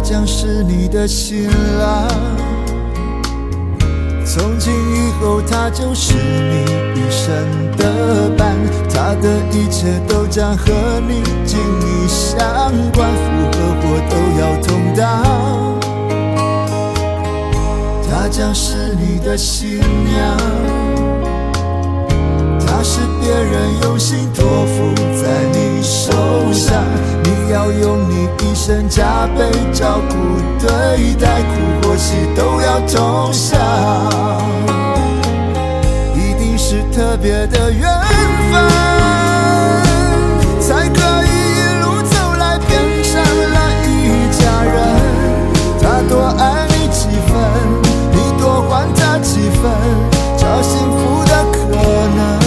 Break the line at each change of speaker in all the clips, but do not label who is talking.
将是你的新郎，从今以后他就是你一生的伴，他的一切都将和你紧密相关，福和祸都要同当。她将是你的新娘，她是别人用心托付在你手上，你要用你一生加倍照顾对待，苦或喜都要同享，一定是特别的缘分，才可以一路走来变成了一家人。他多爱你几分，你多还他几分，找幸福的可能，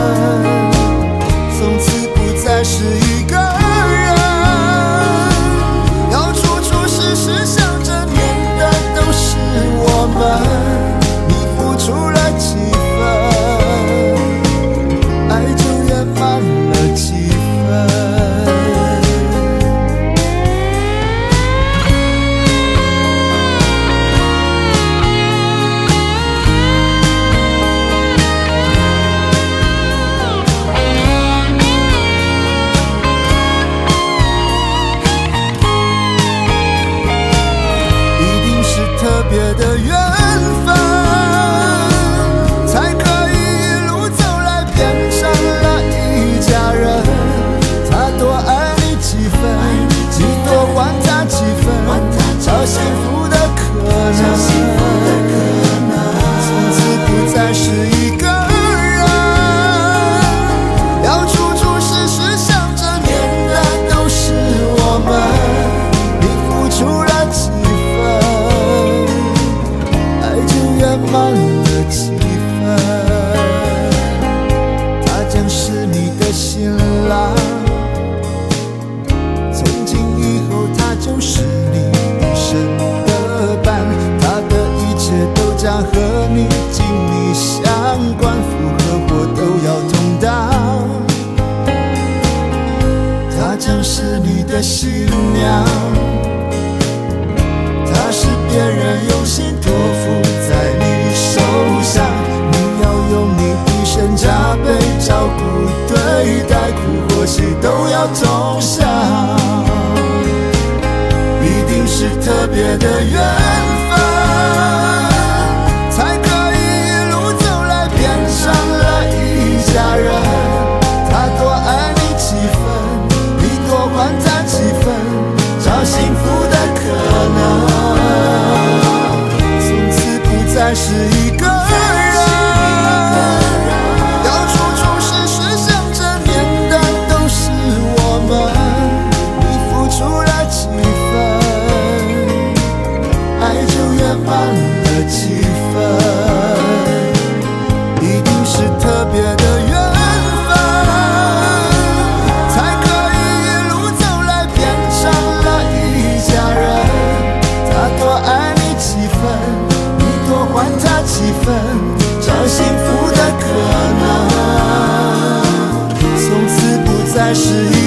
从此不再是一个人，要处处时时想着念的都是我们，你付出了几分，爱就圆满了几分。特别的缘分，才可以一路走来变成了一家人。他多爱你几分，你多还他几分，找幸福的可能，从此不再是一个人，要处处时时想着念的都是我们，你付出了几圆满了几分，他将是你的新郎，从今以后他就是你一生的伴，他的一切都将和你紧密相关，福和祸都要同当。他将是你的新娘，他是别人用心托付在你手上，你要用你一生加倍照顾对待，苦或喜都要同享，一定是特别的缘分，才可以一路走来变成了一家人。他多爱你几分，你多还他几分，找幸福的可能，再是一个人，要处处时时想着念的都是我们，你付出了几分，爱就圆满了几分，一定是特别的缘分，才可以一路走来变成了一家人。他多爱你几分，多还他几分，找幸福的可能，从此不再是一